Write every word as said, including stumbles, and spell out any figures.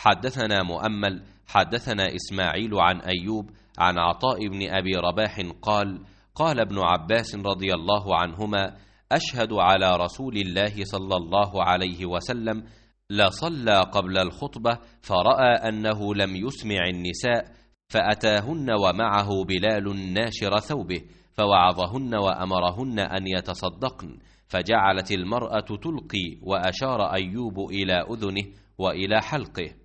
حدثنا مؤمل حدثنا إسماعيل عن أيوب عن عطاء بن أبي رباح قال قال ابن عباس رضي الله عنهما أشهد على رسول الله صلى الله عليه وسلم لصلى قبل الخطبة فرأى أنه لم يسمع النساء فأتاهن ومعه بلال ناشر ثوبه فوعظهن وأمرهن أن يتصدقن، فجعلت المرأة تلقي وأشار أيوب إلى أذنه وإلى حلقه.